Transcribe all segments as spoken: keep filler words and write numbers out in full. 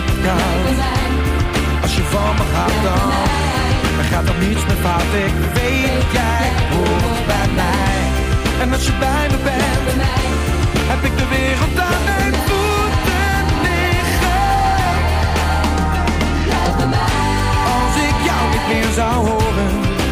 met het koud. Als je van me gaat dan, dan gaat er niets meer fout. Ik weet, jij hoort bij mij. En als je bij me bent, heb ik de wereld aan mijn voeten liggen. Als ik jou niet meer zou horen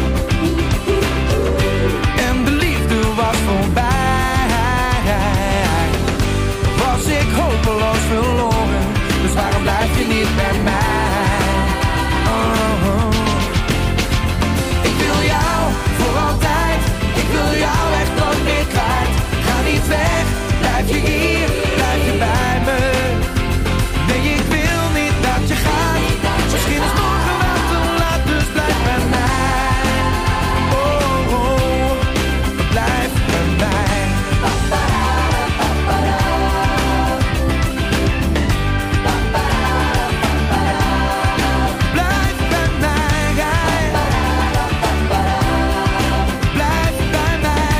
en de liefde was voorbij, was ik hopeloos verloren. Dus waarom blijf je niet bij mij? Oh, oh. Ik wil jou voor altijd, ik wil jou echt nooit meer kwijt. Ga niet weg, blijf je hier, blijf je bij me. Nee, ik wil niet dat je gaat. Misschien is morgen wel te laat, dus blijf bij mij. Oh, oh, blijf bij mij. Blijf bij mij. Blijf bij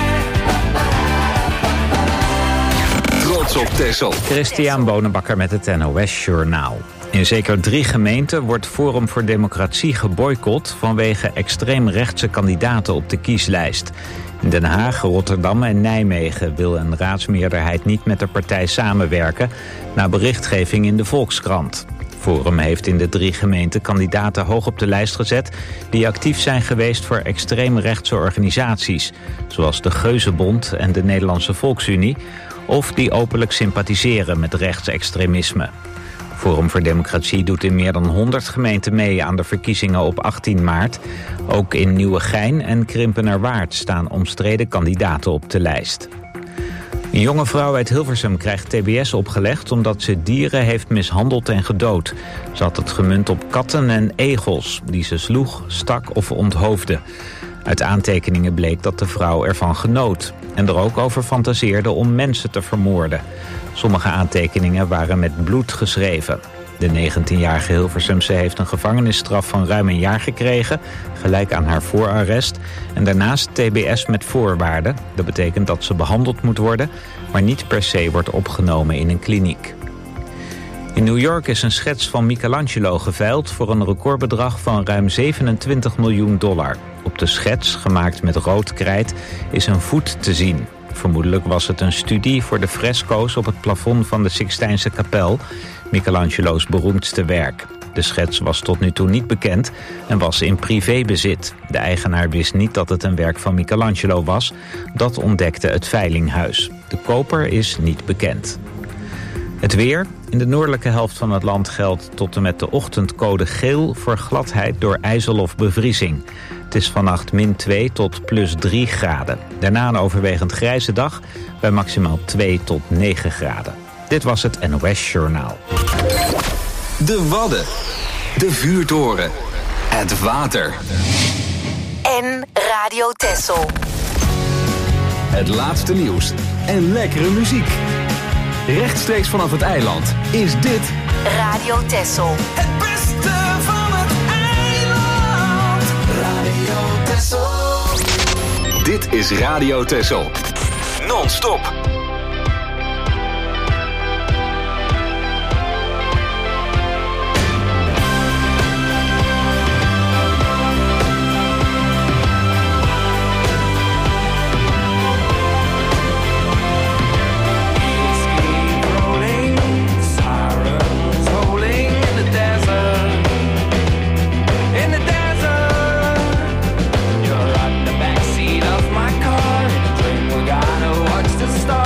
mij. Trots op Texel. Christian Bonenbakker met het N O S Journaal. In zeker drie gemeenten wordt Forum voor Democratie geboycott vanwege extreemrechtse kandidaten op de kieslijst. In Den Haag, Rotterdam en Nijmegen wil een raadsmeerderheid niet met de partij samenwerken na berichtgeving in de Volkskrant. Forum heeft in de drie gemeenten kandidaten hoog op de lijst gezet die actief zijn geweest voor extreemrechtse organisaties, zoals de Geuzenbond en de Nederlandse Volksunie, of die openlijk sympathiseren met rechtsextremisme. Forum voor Democratie doet in meer dan honderd gemeenten mee aan de verkiezingen op achttien maart. Ook in Nieuwegein en Krimpenerwaard staan omstreden kandidaten op de lijst. Een jonge vrouw uit Hilversum krijgt T B S opgelegd omdat ze dieren heeft mishandeld en gedood. Ze had het gemunt op katten en egels die ze sloeg, stak of onthoofde. Uit aantekeningen bleek dat de vrouw ervan genoot en er ook over fantaseerde om mensen te vermoorden. Sommige aantekeningen waren met bloed geschreven. De negentienjarige Hilversumse heeft een gevangenisstraf van ruim een jaar gekregen, gelijk aan haar voorarrest, en daarnaast T B S met voorwaarden. Dat betekent dat ze behandeld moet worden, maar niet per se wordt opgenomen in een kliniek. In New York is een schets van Michelangelo geveild voor een recordbedrag van ruim zevenentwintig miljoen dollar. Op de schets, gemaakt met rood krijt, is een voet te zien. Vermoedelijk was het een studie voor de fresco's op het plafond van de Sixtijnse kapel, Michelangelo's beroemdste werk. De schets was tot nu toe niet bekend en was in privébezit. De eigenaar wist niet dat het een werk van Michelangelo was. Dat ontdekte het veilinghuis. De koper is niet bekend. Het weer. In de noordelijke helft van het land geldt tot en met de ochtend code geel voor gladheid door ijzel of bevriezing. Het is vannacht min twee tot plus drie graden. Daarna een overwegend grijze dag bij maximaal twee tot negen graden. Dit was het N O S Journaal. De Wadden. De vuurtoren. Het water. En Radio Texel. Het laatste nieuws. En lekkere muziek. Rechtstreeks vanaf het eiland is dit Radio Texel. Het beste van het eiland. Radio Texel. Dit is Radio Texel. Non-stop. You're on the backseat of my car in a dream we're gonna watch the stars.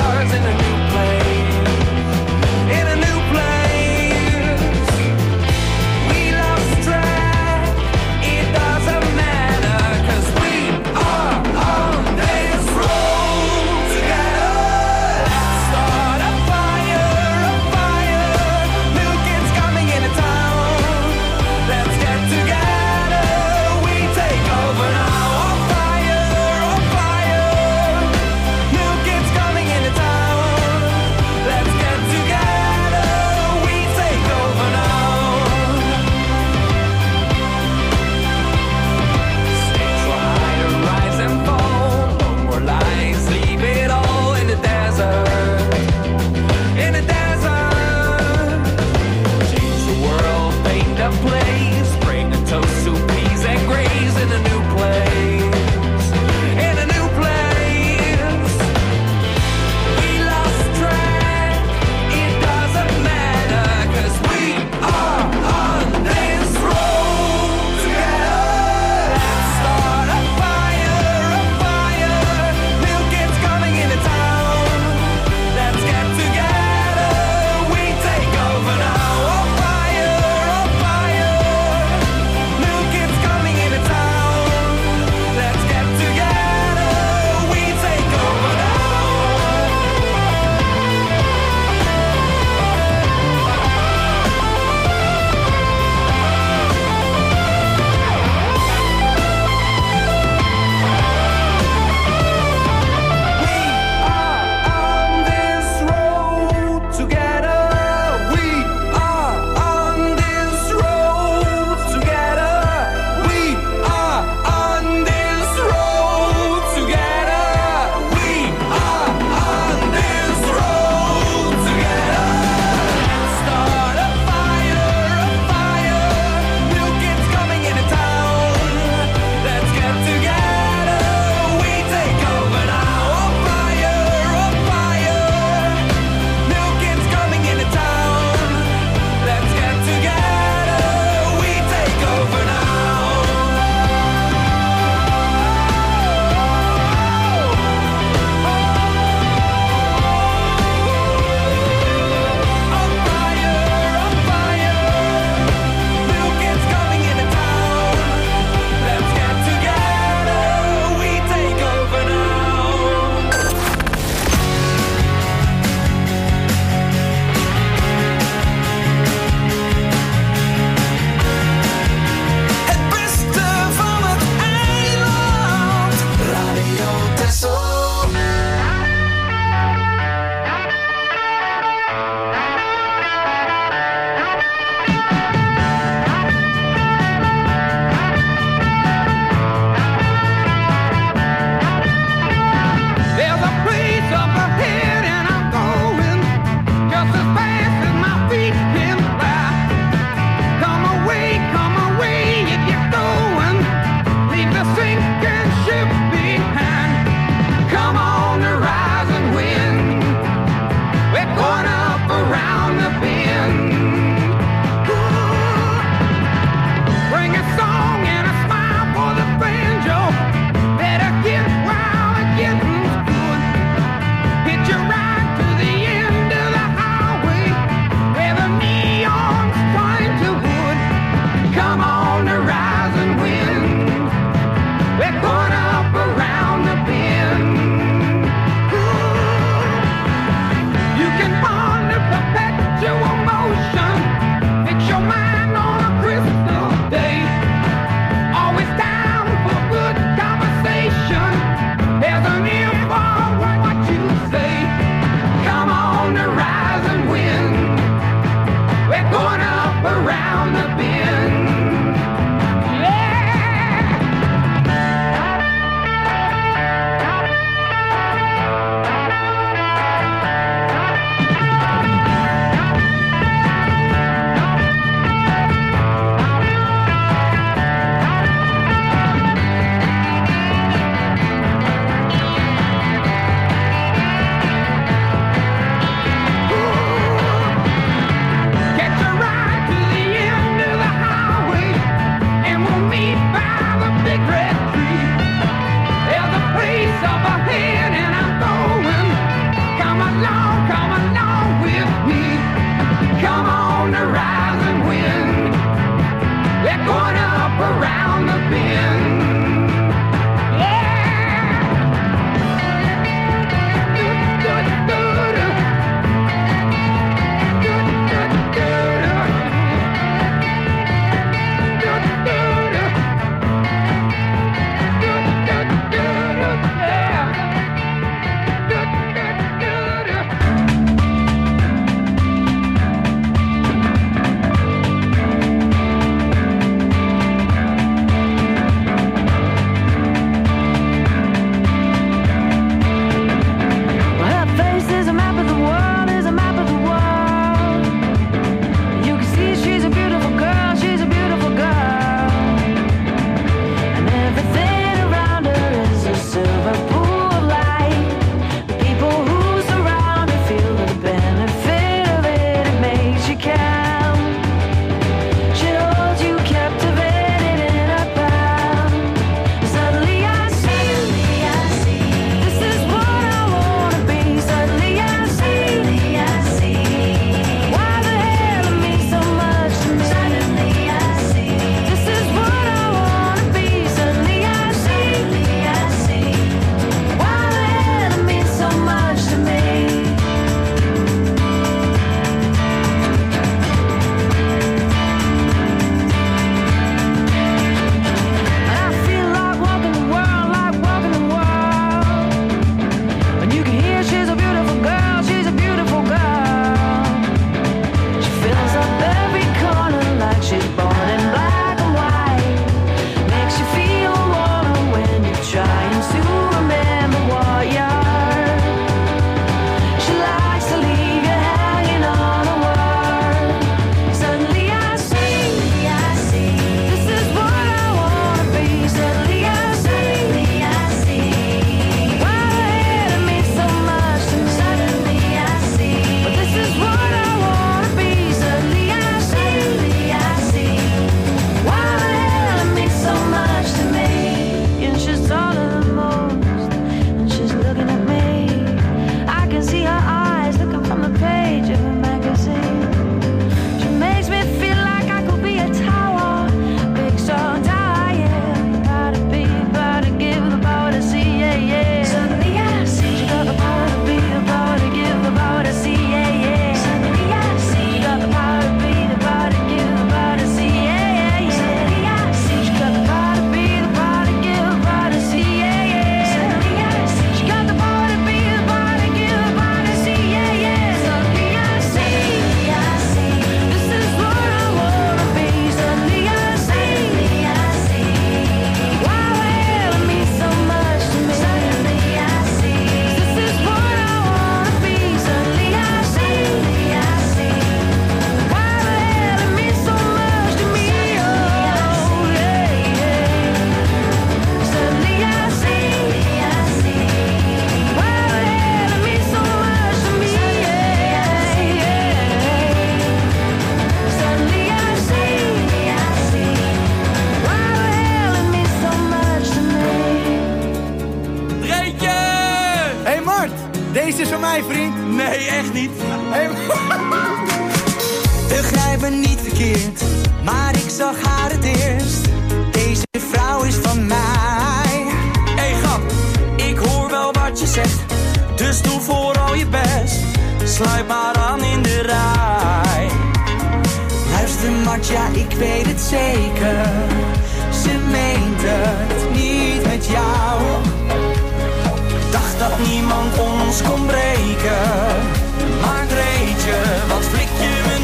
begrijp me niet verkeerd, maar ik zag haar het eerst. Deze vrouw is van mij. Hey grap, ik hoor wel wat je zegt, dus doe vooral je best. Sluit maar aan in de rij. Luister Mart, ja ik weet het zeker. Ze meent het niet met jou. Dacht dat niemand ons kon breken. Maar Greetje, wat flik je me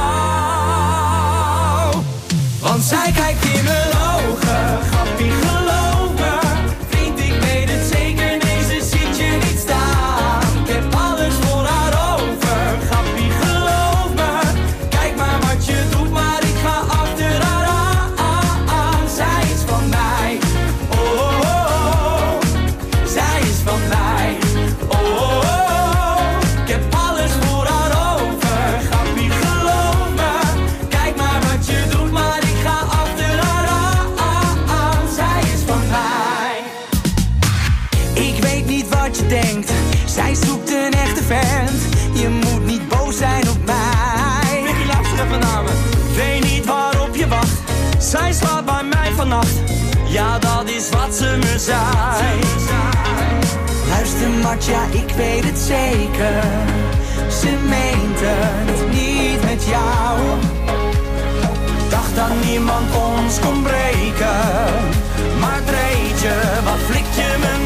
nou? Want zij kijkt in mijn ogen. Grappie, geloof me. Vriend, ik weet het zeker. Nee, ze ziet je niet staan. Ik heb alles voor haar over. Grappie, geloof me. Kijk maar wat je doet, maar ik ga achter haar aan. Zij is van mij. Oh, oh, oh. Zij is van mij. Oh, oh, oh. Ik heb alles voor haar over. Grappie, geloof me. Kijk maar wat je doet, maar ik ga achter haar aan. Zij is van mij. Ik weet niet wat je denkt. Zij zoekt een echte vent. Je moet niet boos zijn op mij. Mickey, luister even naar me. Weet niet waarop je wacht. Zij slaat bij mij vannacht. Ja, dat is wat ze me zei. Luister Mart, ja ik weet het zeker. Ze meent het niet met jou. Dacht dat niemand ons kon breken. Maar Greetje, wat flik je me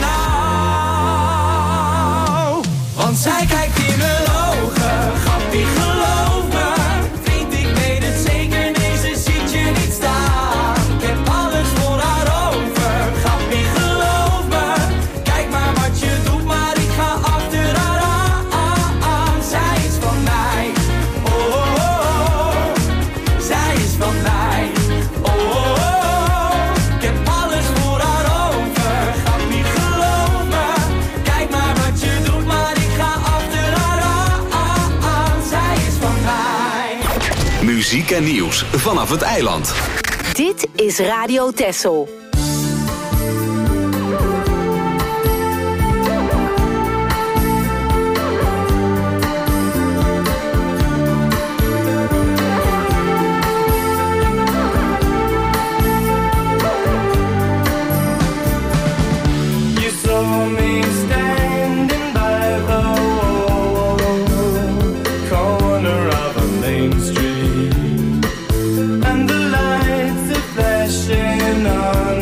nou? Want zij kijkt in mijn ogen. Grappie, geloof me. Vriend, ik weet het zeker. Nee, ze ziet je niet staan. Ik heb alles voor haar over. Grappie, geloof me. Kijk maar wat je doet, maar ik ga achter haar aan. Zij is van mij. Oh, oh, oh. Zij is van mij. Oh, oh, oh. Ik heb alles voor haar over. Grappie, geloof me. Kijk maar wat je doet, maar ik ga achter haar aan. Zij is van mij. Muziek en nieuws vanaf het eiland. Dit is Radio Texel. You saw me standing by the wall, corner of a main street, and the lights are flashing on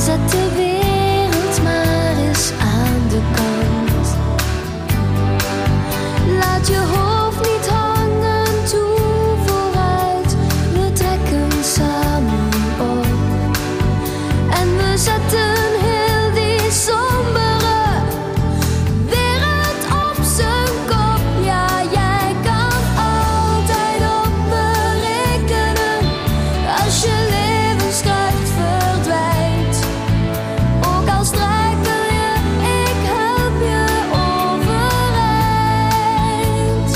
Zet de wereld maar eens aan de kant. Laat je hoofd niet hangen, toe vooruit. We trekken samen op. En we zetten heel die sombere wereld op zijn kop. Ja, jij kan altijd op me rekenen. Als je levenskracht verdwijnt. Ook al struikel je, ik help je overeind.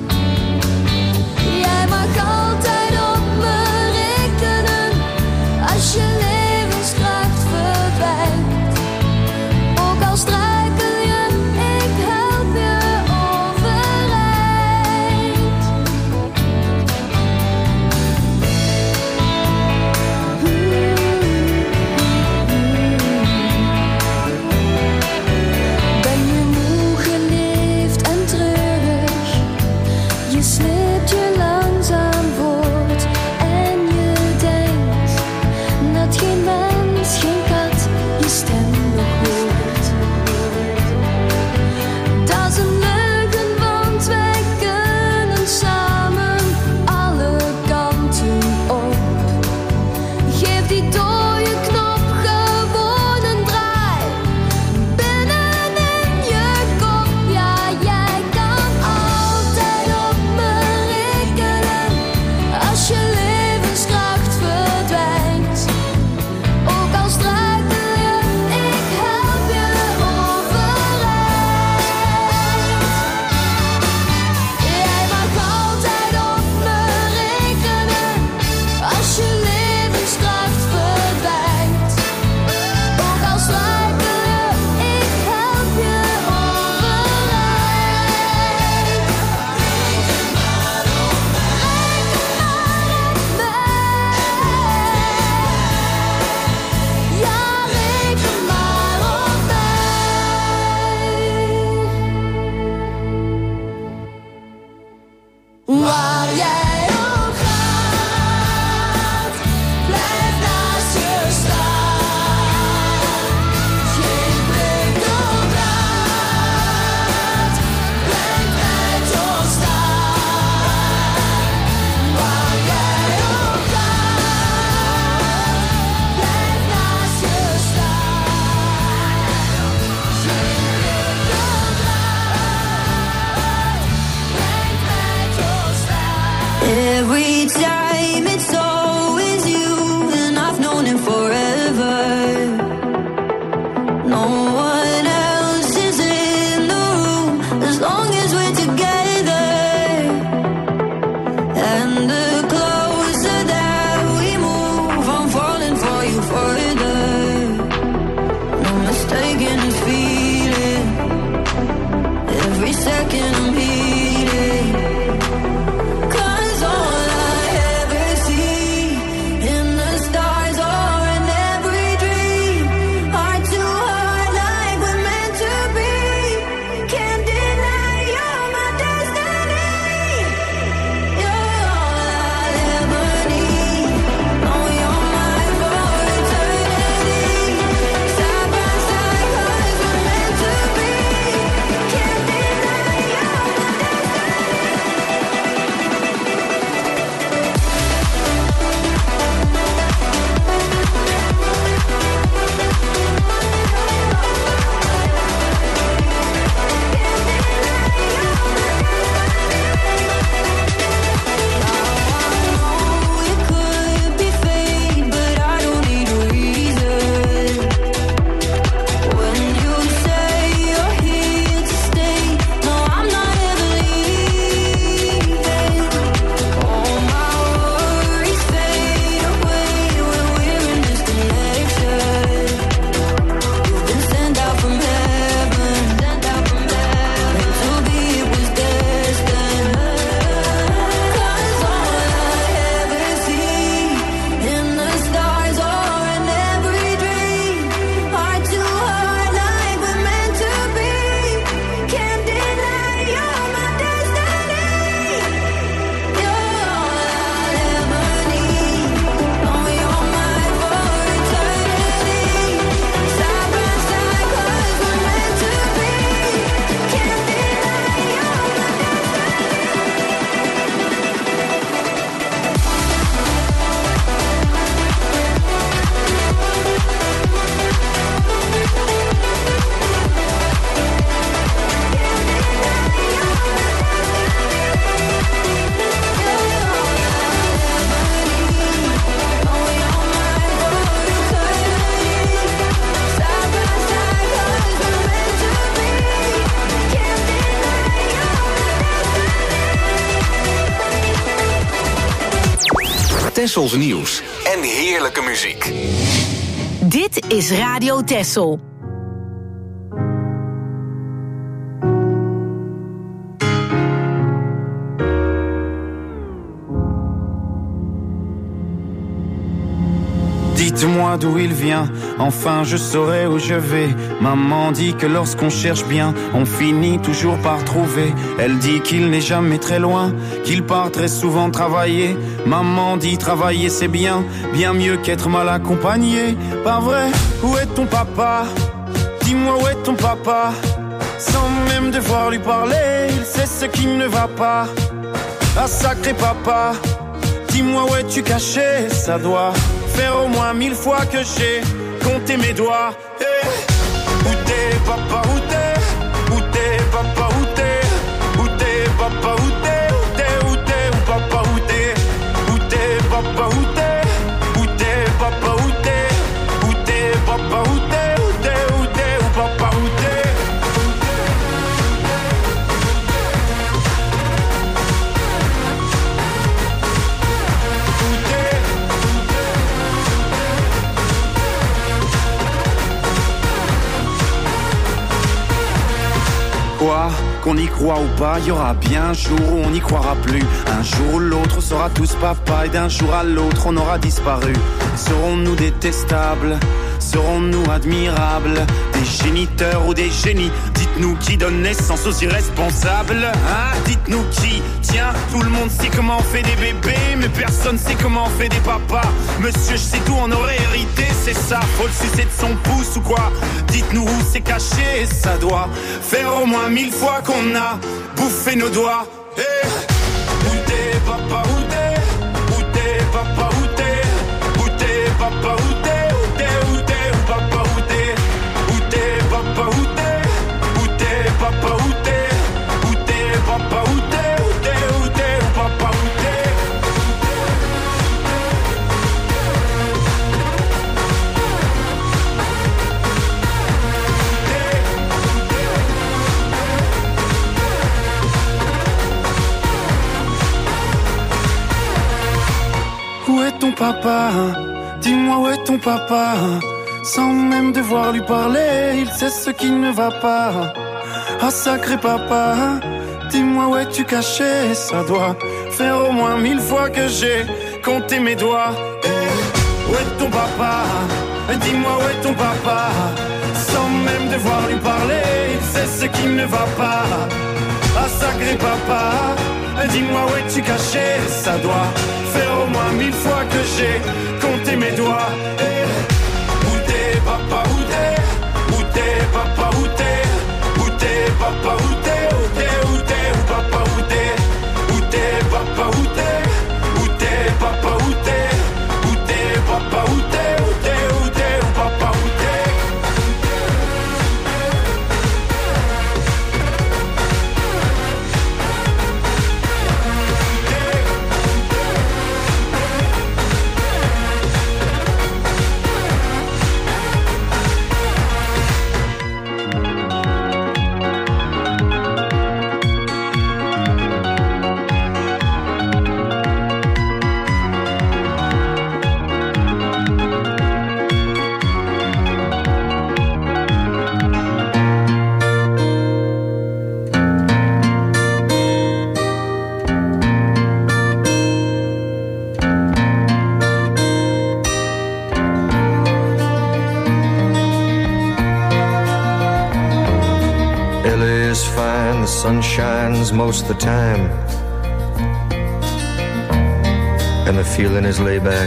Jij mag altijd op me rekenen. Als je levenskracht verdwijnt. Ook al struikel je, ik help je overeind. Ben je moe geleefd en treurig? Je sleept je langzaam voort en je denkt dat geen mens, geen kat je stem nog hoort. Dat is een leugen, want wij kunnen samen alle kanten op. Geef die dode knop gewoon een draai. Binnenin je kop, ja, jij kan altijd op me rekenen. Als je levenskracht verdwijnt. Ook al struikel je, ik help je overeind. Jij mag altijd op me rekenen. Als je levenskracht verdwijnt. Ook al struikel je, ik help je overeind. Reken maar op mij. Ja, reken maar op mij. Waar jij ook gaat, blijf naast je staan. Geen prikkeldraad, brengt mij tot staan. Waar jij ook gaat, blijf naast je staan. Geen prikkeldraad, brengt mij tot staan. Every time it's always you, and I've known it forever. No one else is in the room as long as we're together. And the closer that we move, I'm falling for you further. No mistaking this feeling. Every second I'm healing. 'Cause all I ever see Tessels nieuws en heerlijke muziek. Dit is Radio Tessel. Dites-moi d'où il vient, enfin je saurai où je vais. Maman dit que lorsqu'on cherche bien, on finit toujours par trouver. Elle dit qu'il n'est jamais très loin, qu'il part très souvent travailler. Maman dit travailler c'est bien, bien mieux qu'être mal accompagné. Pas vrai, où est ton papa? Dis-moi où est ton papa? Sans même devoir lui parler, il sait ce qui ne va pas. Ah sacré papa, dis-moi où es-tu caché? Ça doit faire au moins mille fois que j'ai compté mes doigts. Hey. Où t'es papa, où t'es? Où t'es papa, où t'es? Où t'es papa, où t'es? Où t'es, où t'es, où papa, où t'es? Où t'es papa, où t'es? Où t'es papa, où t'es? Où t'es papa, où t'es? Où t'es, où t'es, où papa, où t'es? Quoi, qu'on y croit ou pas, il y aura bien un jour où on n'y croira plus. Un jour ou l'autre, on sera tous papa et d'un jour à l'autre, on aura disparu. Serons-nous détestables? Serons-nous admirables? Des géniteurs ou des génies? Dites-nous qui donne naissance aux irresponsables, hein? Dites-nous qui? Tiens, tout le monde sait comment on fait des bébés, mais personne sait comment on fait des papas. Monsieur, je sais tout, on aurait hérité, c'est ça. Faut le sucer de son pouce ou quoi? Dites-nous où c'est caché, ça doit faire au moins mille fois qu'on a bouffé nos doigts. Hey. Où t'es papa, où t'es? Où t'es papa, où t'es? Où t'es papa, où t'es? Où t'es, où t'es, où papa, où t'es? Où t'es papa, où t'es? Où t'es papa, où t'es? Où t'es papa, où t'es? Où t'es, où t'es, où papa, où t'es? Où est ton papa? Dis-moi où est ton papa? Sans même devoir lui parler, il sait ce qui ne va pas. Ah sacré papa, dis-moi où es-tu caché? Ça doit faire au moins mille fois que j'ai compté mes doigts. Hey, où est ton papa? Dis-moi où est ton papa? Sans même devoir lui parler, il sait ce qui ne va pas. Ah sacré papa, dis-moi où es-tu caché? Ça doit faire au moins mille fois que j'ai compté mes doigts. Hey. Où t'es papa, où t'es? Où t'es papa, où t'es? Où t'es papa, où t'es? Où t'es, où t'es, où papa, où t'es? Où t'es papa, où t'es? Où t'es papa, où t'es? Où t'es papa, où t'es? Où t'es, où t'es, où papa, où t'es? The sun shines most of the time, and the feeling is laid back.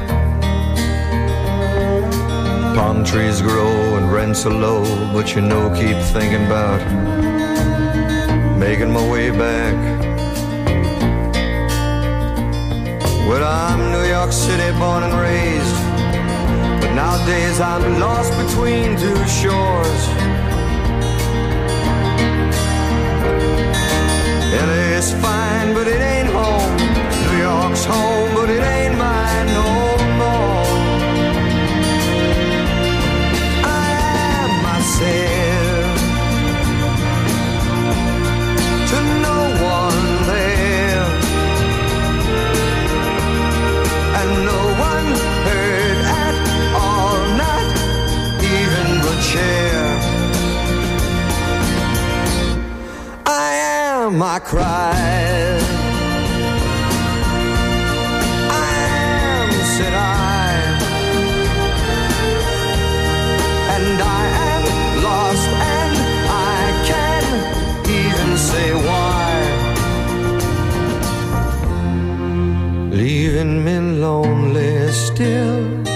Palm trees grow and rents are low, but you know, keep thinking about making my way back. Well, I'm New York City born and raised, but nowadays I'm lost between two shores. L A's fine, but it ain't home. New York's home, but it ain't mine no more. I am myself to no one there, cried. I am, said I, and I am lost, and I can't even say why. Leaving me lonely still.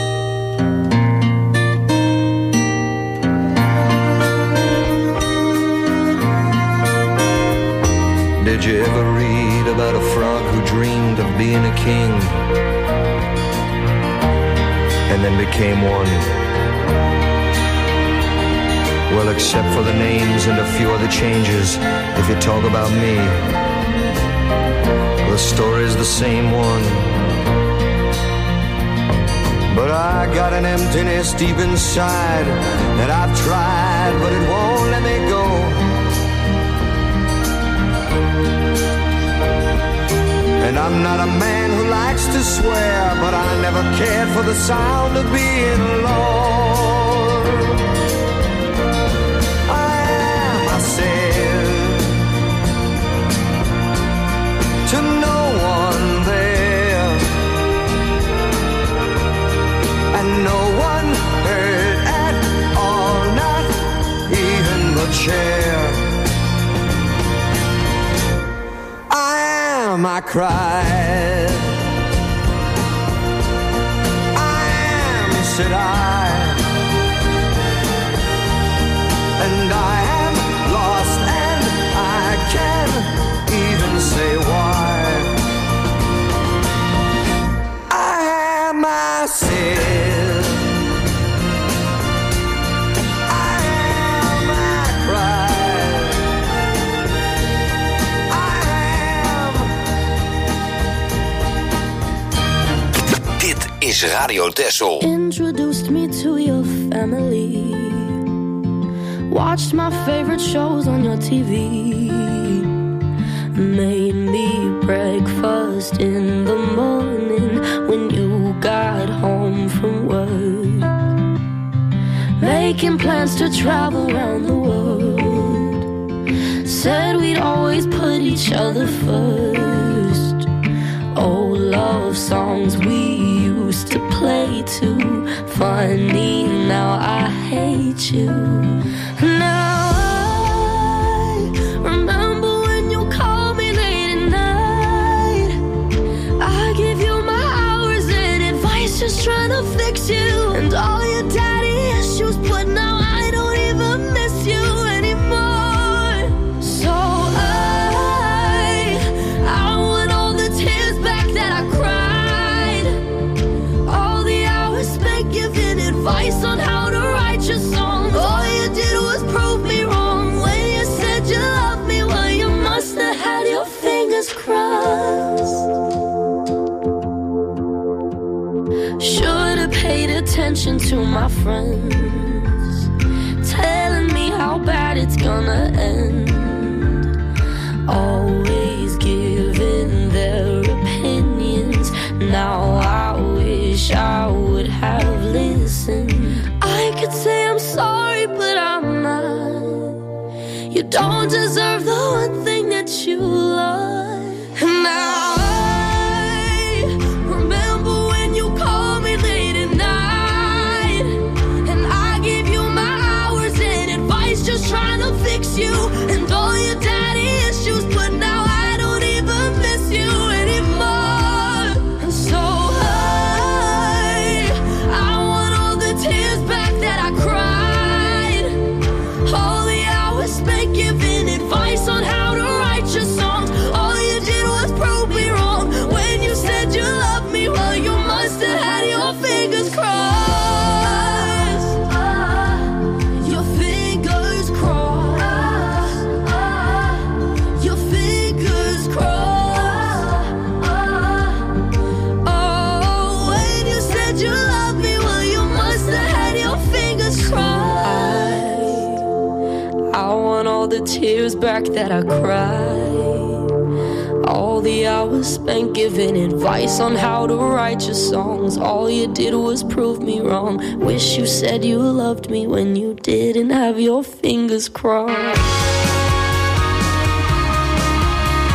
Did you ever read about a frog who dreamed of being a king and then became one? Well, except for the names and a few other changes, if you talk about me, the story's the same one. But I got an emptiness deep inside that I've tried, but it won't let me go. And I'm not a man who likes to swear, but I never cared for the sound of being alone. I am, I said, to no one there, and no one heard at all, not even the chair. I cried. I am, said I, and I am lost, and I can't even say why. I am, I said, I am, I cried. Is Radio Texel. Introduced me to your family. Watched my favorite shows on your T V. Made me breakfast in the morning when you got home from work. Making plans to travel around the world. Said we'd always put each other first. Old love songs we used to play too. Funny, now I hate you. Now I remember when you called me late at night. I give you my hours and advice, just trying to fix you. And all your daddy issues, but now I don't even miss you anymore. So I, I want all the tears back that I cried. All the hours spent giving advice on how to write your songs. All you did was prove me wrong when you said you loved me. Well, you must have had your fingers crossed. Should have paid attention to my friends, telling me how bad it's gonna end. Always giving their opinions. Now I wish I would have listened. I could say I'm sorry, but I'm not. You don't deserve the one thing that you love. And now I remember when you called me late at night, and I gave you my hours and advice, just trying to fix you. And all your daddy issues, but now I don't even miss you anymore. And so I, I want all the tears back that I cried. All the hours spent giving advice on how to write your songs. All you did was prove me wrong when you said you loved me. Well, you must have had your fingers crossed. Your fingers crossed. Your fingers crossed. Oh, when you said you loved me, well, you must have had your fingers crossed. I, I want all the tears back that I cried. All the hours spent giving advice on how to write your songs. All you did was prove me wrong. Wish you said you loved me when you didn't have your fingers crossed.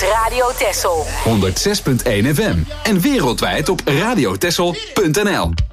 is Radio Texel. honderd zes punt één F M. En wereldwijd op radiotexel punt n l.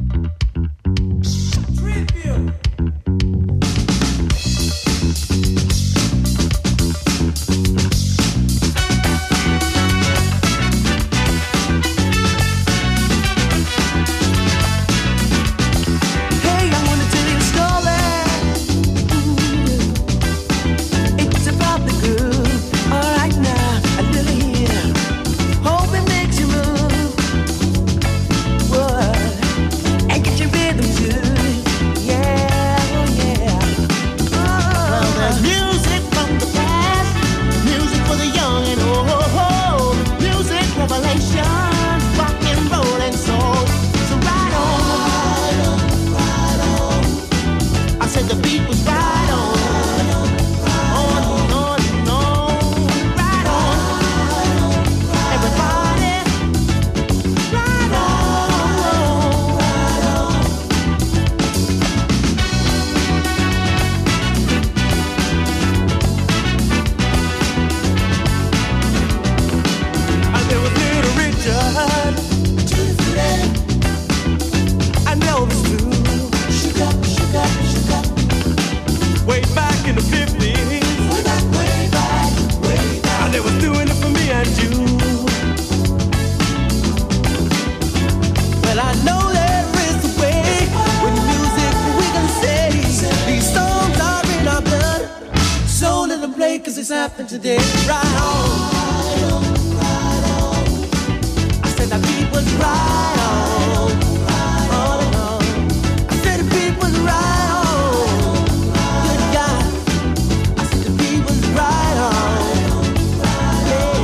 Today, right on, right on, right on. I said the beat was right on, right on, and on. I said the beat was right on, good God. I said the beat was right on, yeah.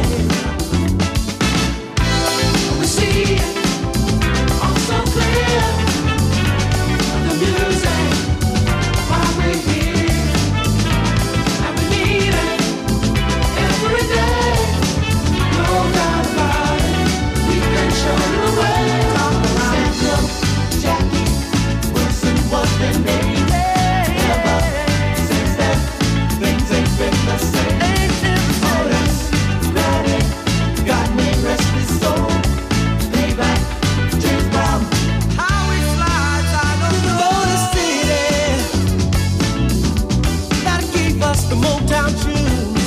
We see it all so clear. The music, why we're here, and we need it. Every day, no doubt about it, we can show the way. Sandra, Jackie, Wilson, what they made ever since then, things ain't been the same. Otis, ready, got me restless soul. Payback, James Brown, how he slides, I don't know. Motor City, gotta keep us the Motown tunes.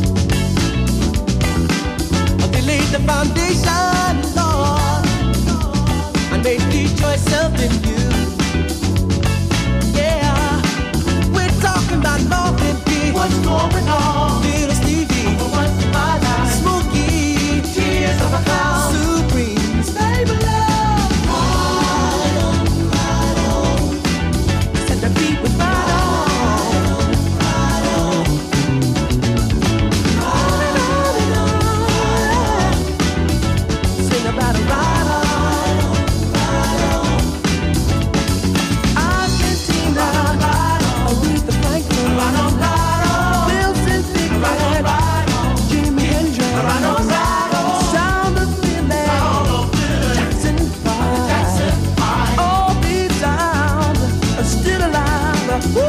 The foundation, Lord, and made Detroit something new. Yeah, we're talking about Northern Beach. What's going on? Little Stevie, what's my life? Smokey, tears of a clown. Supremes, baby love. Right on, right on. Said the beat was right on. Right on, right on. About a ride on, ride on. Argentina, Aretha Franklin, ride on, ride on. Wilson Pickett, Jimi Hendrix, ride on, ride on. Sound of Philly, Jackson Five, all these sounds are still alive. Woo!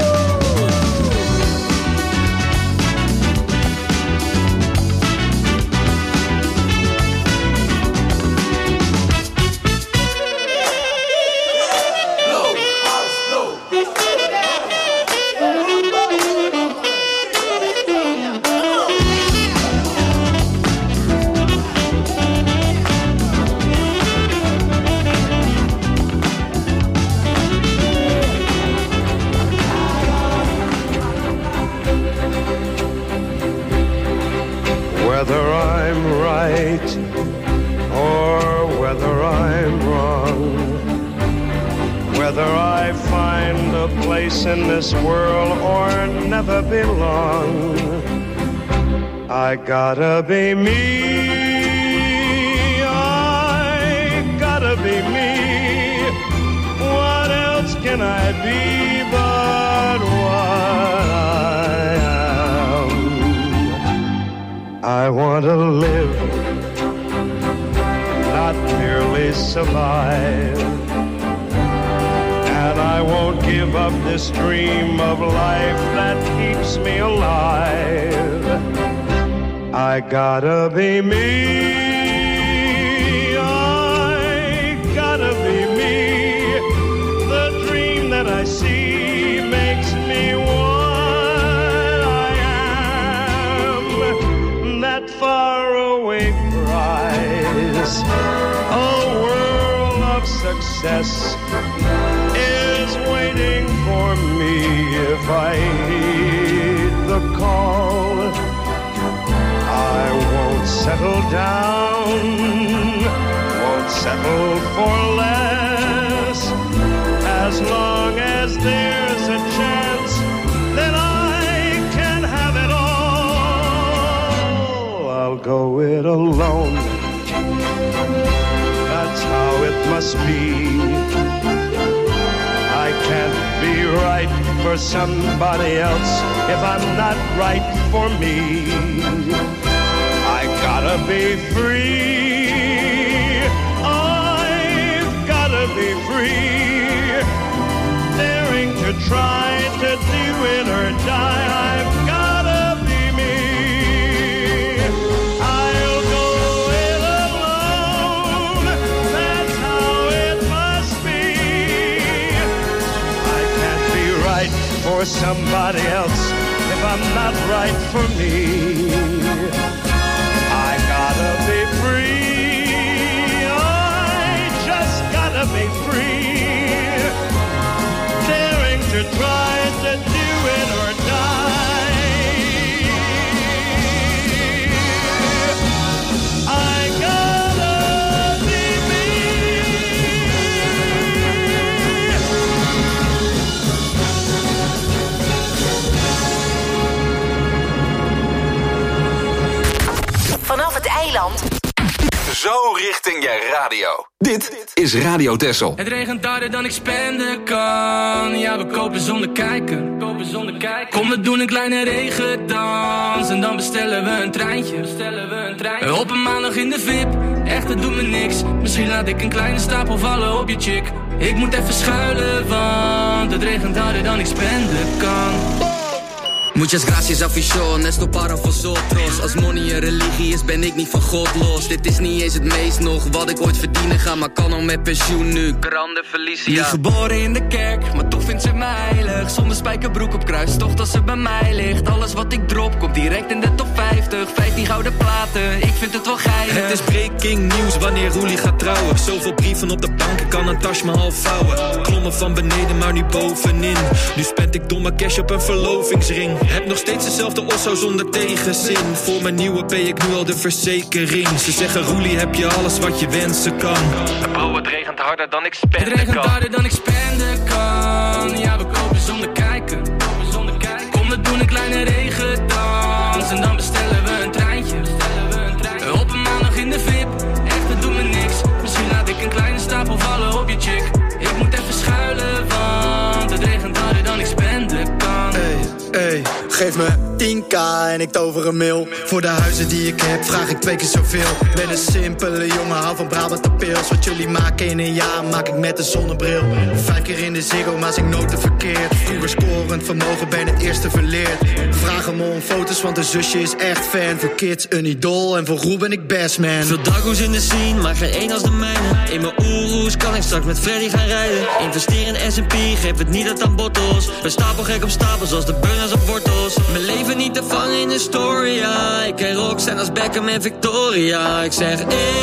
Whether I'm right or whether I'm wrong, whether I find a place in this world or never belong, I gotta be me, I gotta be me. What else can I be but what I am? I want to live, not merely survive. And I won't give up this dream of life that keeps me alive. I gotta be me. I gotta be me. The dream that I see makes me what I am. That faraway prize, a world of success, is waiting for me if I heed the call. I won't settle down, won't settle for less, as long as there's a chance that I can have it all. I'll go it alone, that's how it must be. I can't be right for somebody else if I'm not right for me. I gotta be free. I've gotta be free. Daring to try to do it or die. I've gotta be me. I'll go it alone. That's how it must be. I can't be right for somebody else if I'm not right for me. I gotta be free. I just gotta be free. Daring to try to do it or die. I gotta be me. Vanaf het eiland. Zo richting je radio. Dit is Radio Texel. Het regent harder dan ik spenden kan. Ja, we kopen zonder kijken. Kopen zonder kijken. Kom, we doen een kleine regendans. En dan bestellen we een treintje. Bestellen we een treintje. Op een maandag in de V I P. Echt, het doet me niks. Misschien laat ik een kleine stapel vallen op je chick. Ik moet even schuilen, want het regent harder dan ik spenden kan. Muchas gracias afición, esto para vosotros. Als money een religie is, ben ik niet van God los. Dit is niet eens het meest nog wat ik ooit verdienen ga, maar kan al met pensioen nu. Grande Felicia. Niet geboren in de kerk, maar toch vindt ze me heilig. Zonder spijkerbroek op kruis, toch dat ze bij mij ligt. Alles wat ik drop, komt direct in de top vijftig. vijftien gouden platen, ik vind het wel geinig. Het is breaking news wanneer Roelie gaat trouwen. Zoveel brieven op de bank, ik kan een tas maar half vouwen. Klommen van beneden, maar nu bovenin. Nu spend ik domme cash op een verlovingsring. Heb nog steeds dezelfde osso zonder tegenzin. Voor mijn nieuwe P ik nu al de verzekering. Ze zeggen Roelie, heb je alles wat je wensen kan. Bro, het regent harder dan ik spenden kan. Het regent harder dan ik spenden kan. Ja, we kopen zonder kijken. Kopen zonder kijken. Kom, we doen een kleine regendans. En dan bestellen we een treintje. Bestellen we een treintje. Op een maandag in de V I P. Echt, het doet me niks. Misschien laat ik een kleine stapel vallen op je chick. Ik moet even schuilen, want het regent harder dan ik spenden kan. Hey, hey, geef me tien k en ik tover een mil. Voor de huizen die ik heb vraag ik twee keer zoveel. Ben een simpele jongen, hou van Brabant en pils. Wat jullie maken in een jaar maak ik met een zonnebril. Vijf keer in de Ziggo, maar zing noten verkeerd. Vroeger scorend vermogen, ben het eerste verleerd. Vraag hem om foto's, want de zusje is echt fan. Voor kids een idool en voor Roel ben ik best man. Veel dago's in de scene, maar geen één als de mijne. In mijn oeroes kan ik straks met Freddy gaan rijden. Investeer in S en P, geef het niet uit aan bottles. Ben stapelgek op stapels als de burners op wortels. Mijn leven niet te vangen in de story, ja. Ik ken rock zijn als Beckham en Victoria. Ik zeg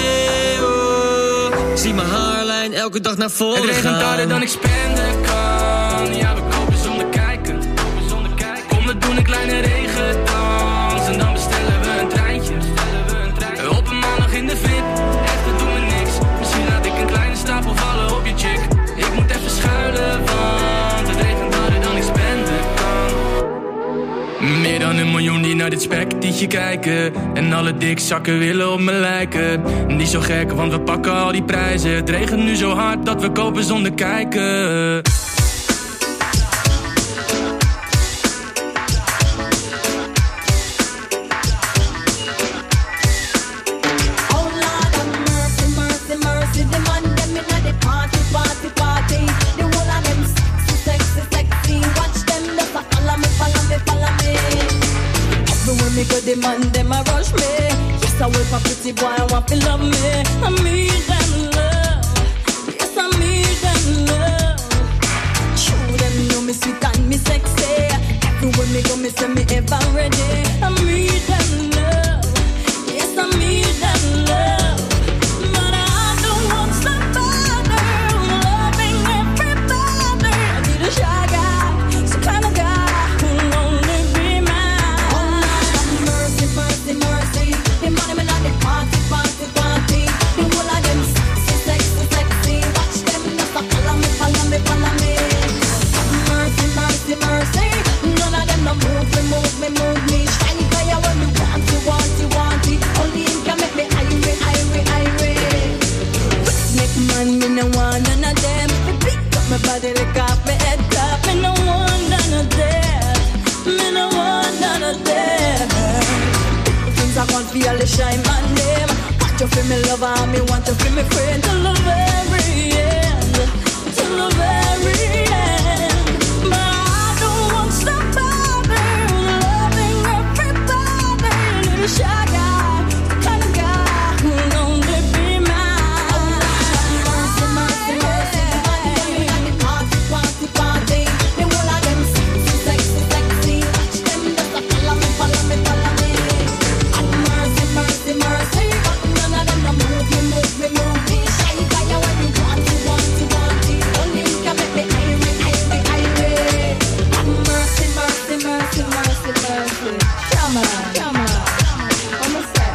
eeuw, zie mijn haarlijn elke dag naar voren gaan. Het regent harder dan ik spenden kan. Ja, we kopen zonder kijken. Kopen zonder kijken. Kom, we doen een kleine regendans. En dan bestellen we een treintje. Bestellen we een treintje. Op een maandag in de V I P. Echt, dat doen we niks. Misschien laat ik een kleine stapel vallen op je chick. Ik moet even schuilen, want het regent harder dan ik spenden kan. Meer dan een miljoen die naar dit spektietje kijken. En alle dikzakken willen op me lijken. Niet zo gek, want we pakken al die prijzen. Het regent nu zo hard dat we kopen zonder kijken. Everywhere Everywhere me go, the man them a rush me. Yes, I will for pretty boy, I want to love me. I need them love. Yes, I need them love. True, them know me sweet and me sexy. Everywhere me go, me say me ever ready. I need them love. Yes, I need them love. But I don't want somebody loving everybody. I need a shy guy, some kind of guy who'll only be mine. Oh Lord, mercy, mercy, mercy. The money me not the party, party, party. The whole of them sexy, sexy, sexy. Watch them just a follow me, follow me, follow me. Mercy, mercy, mercy. None of them no move me, move me, move me. Shiny fire when me want it, want it, want it. Only him can make me irate, irate, irate. Make man, me no want none of them. Me pick up my body, lick off my head top. Me no want none of them. Me no want none of them. Things I want feel the shine my name. Want you feel me lover, me want to feel me friend till the very end, till the very end. But I don't want somebody loving everybody. Little shy guy, the kind of guy who'll only be mine. Mercy, mercy, mercy. The party, party, party. The whole of them sexy, sexy, sexy. Watch them just a follow me, follow me, follow me. And mercy, mercy, mercy. But none of them no move me, move me, move me. Shy guy, when you want it, want it, want it. Only you can make me irate, irate, irate. And mercy, mercy, mercy, mercy, mercy. Come on, come on. Come on, step,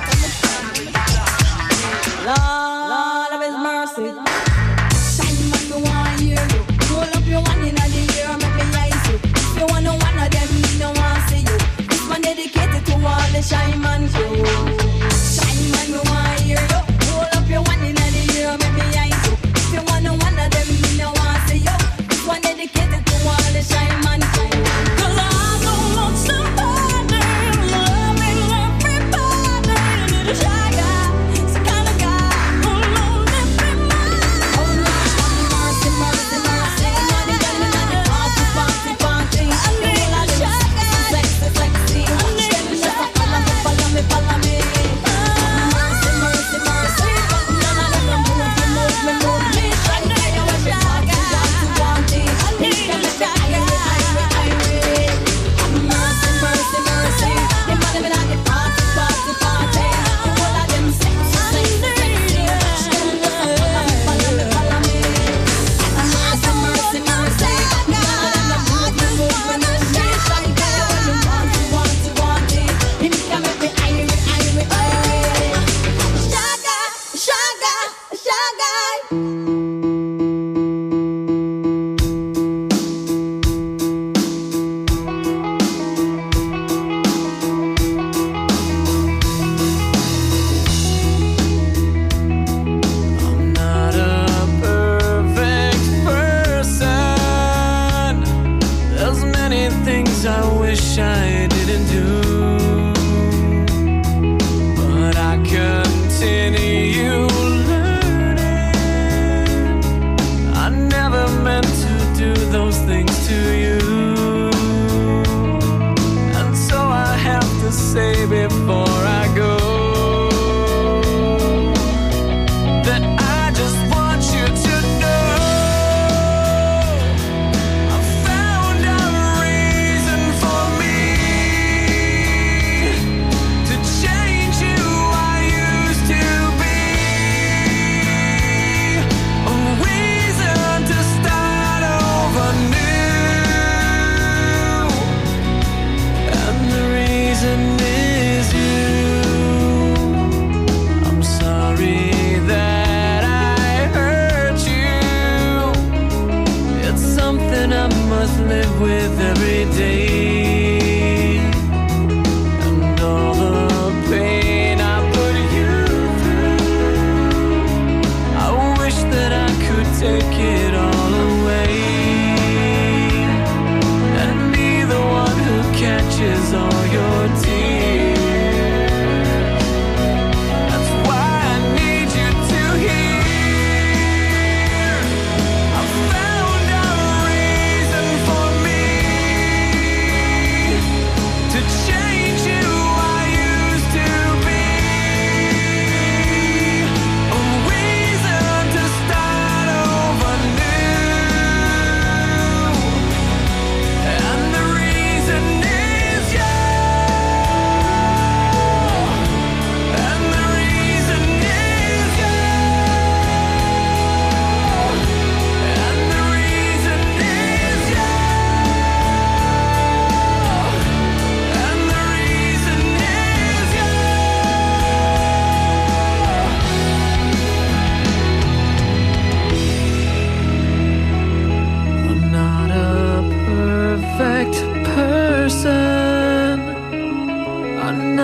Lord of His mercy. Shine man, me want hear you. Roll up your one inna the air, make me eyes you. If you want no one of them, me no want see you. This one dedicated to all the shine man crew. Shine man, me want hear you. Roll up your one inna the air, make me eyes you. If you want no one of them, me no want see you. This one dedicated to all the shine man crew. 'Cause I don't want somebody loving everybody. Little shy guy, some kind of guy who'll only be mine. Oh Lord, mercy, mercy, mercy. Money got me on the party, party, party. The whole of them sexy, sexy, sexy. Watch them just a follow me, follow me, follow me.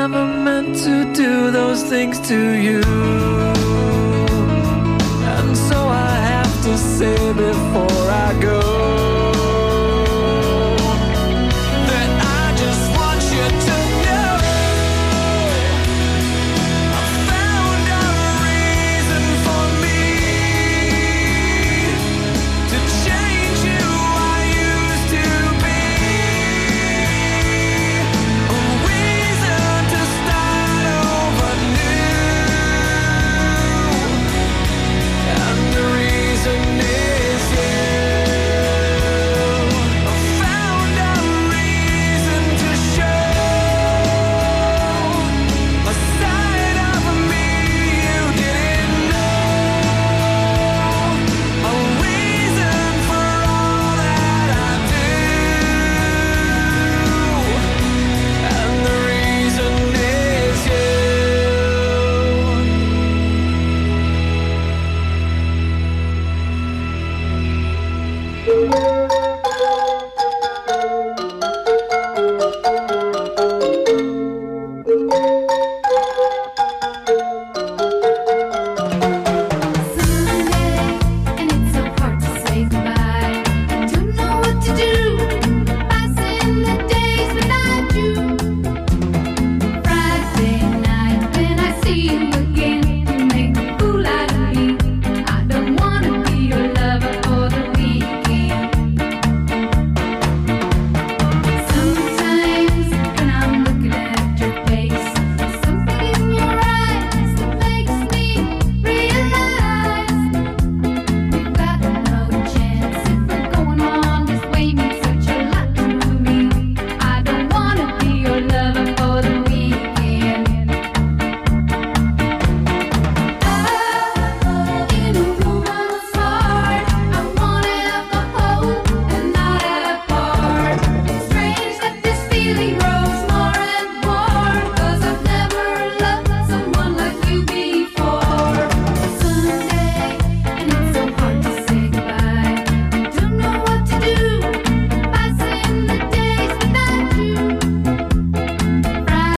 never meant to do those things to you. And so I have to say before I go,